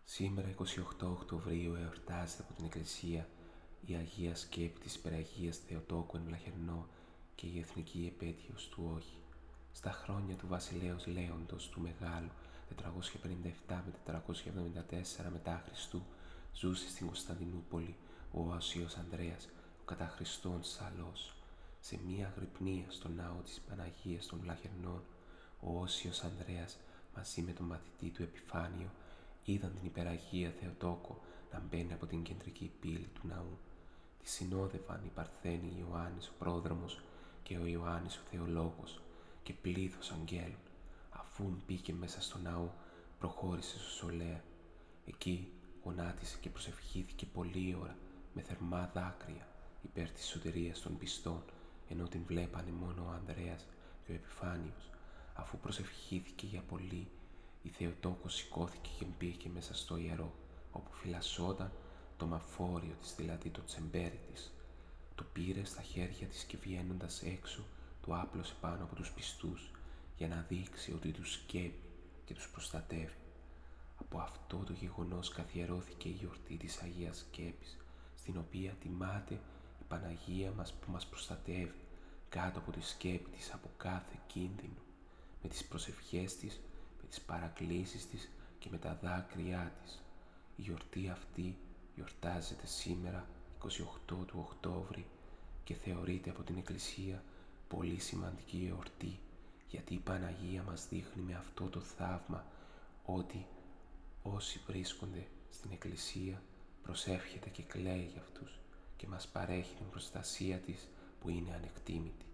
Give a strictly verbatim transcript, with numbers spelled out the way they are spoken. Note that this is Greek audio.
Σήμερα, εικοστή ογδόη Οκτωβρίου, εορτάζεται από την Εκκλησία η Αγία Σκέπη της Υπεραγίας Θεοτόκου εν Βλαχερνό και η εθνική επέτειος του Όχη. Στα χρόνια του βασιλέως Λέοντος του Μεγάλου, τετρακόσια πενήντα επτά με τετρακόσια εβδομήντα τέσσερα μετά Χριστού, ζούσε στην Κωνσταντινούπολη ο Όσιος Ανδρέας, ο κατά Χριστόν Σαλός. Σε μία αγρυπνία στο ναό της Παναγίας των Βλαχερνών, ο Όσιος Ανδρέας μαζί με τον μαθητή του Επιφάνιο είδαν την Υπεραγία Θεοτόκο να μπαίνει από την κεντρική πύλη του ναού. Τη συνόδευαν οι Παρθένοι Ιωάννης ο πρόδρομος και ο Ιωάννης ο θεολόγος και πλήθος αγγέλων. Αφού μπήκε μέσα στο ναό, προχώρησε στο Σολέα. Εκεί γονάτισε και προσευχήθηκε πολλή ώρα με θερμά δάκρυα υπέρ της σωτηρίας των πιστών, ενώ την βλέπανε μόνο ο Ανδρέας και ο Επιφάνιος. Αφού προσευχήθηκε για πολύ, η Θεοτόκος σηκώθηκε και μπήκε μέσα στο ιερό, όπου φυλασσόταν το μαφόριο της, δηλαδή το τσεμπέρι της. Το πήρε στα χέρια της και βγαίνοντας έξω, το άπλωσε πάνω από τους πιστούς, για να δείξει ότι τους σκέπει και τους προστατεύει. Από αυτό το γεγονός καθιερώθηκε η γιορτή της Αγίας Σκέπης, στην οποία τιμάται η Παναγία μας που μας προστατεύει κάτω από τη σκέπη της από κάθε κίνδυνο, με τις προσευχές της, με τις παρακλήσεις της και με τα δάκρυά της. Η γιορτή αυτή γιορτάζεται σήμερα, εικοστή ογδόη του Οκτώβρη, και θεωρείται από την Εκκλησία πολύ σημαντική εορτή, γιατί η Παναγία μας δείχνει με αυτό το θαύμα ότι όσοι βρίσκονται στην Εκκλησία προσεύχεται και κλαίει για αυτούς και μας παρέχει την προστασία της που είναι ανεκτήμητη.